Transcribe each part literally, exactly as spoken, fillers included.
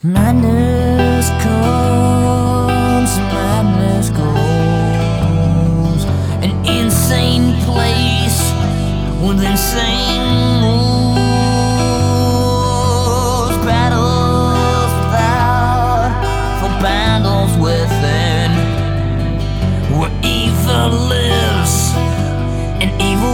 Madness comes, madness goes. An insane place with insane rules. Battles without, for battles within, where evil lives and evil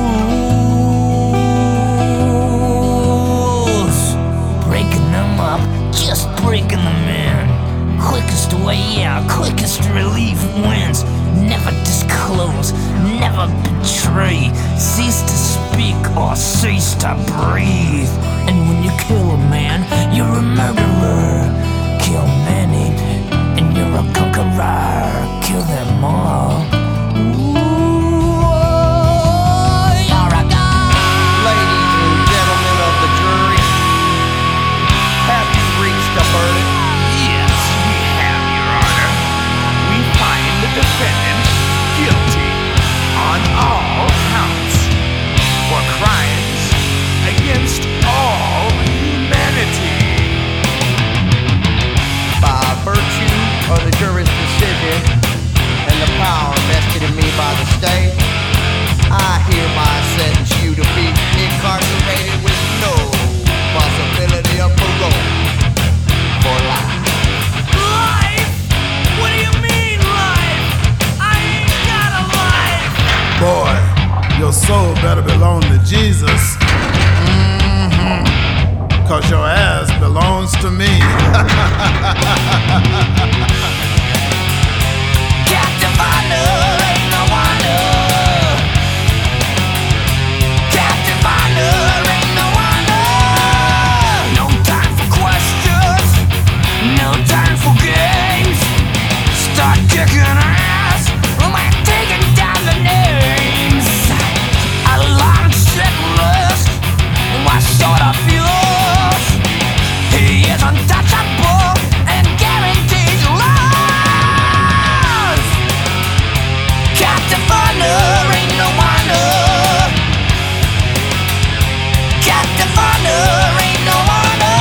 rules. Breaking them up, just breaking them in. Quickest way out, quickest relief wins. Never disclose, never betray. Cease to speak or cease to breathe. And when you kill a man, you're a murderer. Kill many, and you're a conqueror. Kill them all. Defendant guilty on all counts for crimes against all humanity. By virtue of the jury's decision and the power vested in me by the state, I hereby sentence you to be incarcerated with no possibility of parole for life. Boy, your soul better belong to Jesus. Mm-hmm. Cause your ass belongs to me. Captive honor, ain't no honor. Captive honor, ain't no honor. No time for questions, no time for games. Start kicking ass, we're taking down the names. A long set list, why short of yours? He is untouchable and guarantees love. Captive honor, ain't no honor. Captive honor, ain't no honor.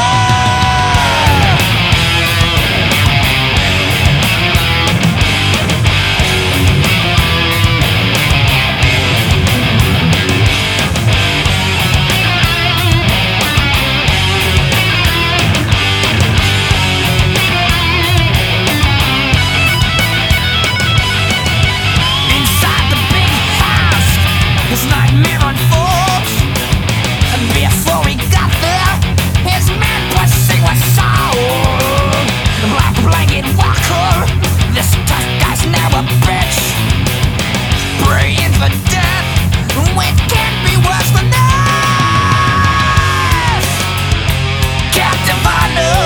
Inside the big house, his nightmare unfolds. And before he got there, his man pussy was sold. Like blanket walker, this tough guy's now a bitch. Praying for death, it can't be worse than this. Captive honor.